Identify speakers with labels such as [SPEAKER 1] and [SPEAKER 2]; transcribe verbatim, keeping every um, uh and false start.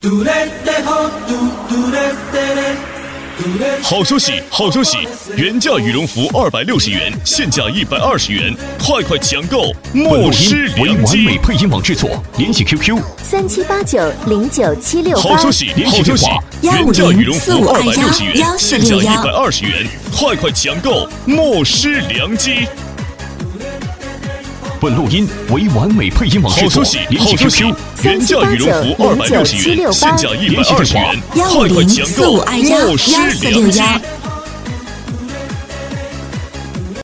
[SPEAKER 1] 好消息，好消息！原价羽绒服二百六十元，现价一百二十元，快快抢购！莫失良机。
[SPEAKER 2] 为完美配音网制作，联系 Q Q
[SPEAKER 3] 三七八九零九七六八。
[SPEAKER 1] 好消息，好消息！原价羽绒服二百六十元，现价一百二十元，快快抢购！莫失良机。
[SPEAKER 2] 本录音为完美配音网制作，联系 Q Q
[SPEAKER 1] 原价羽绒服二百六十元，现价一百二十元，快快抢购！莫失良机。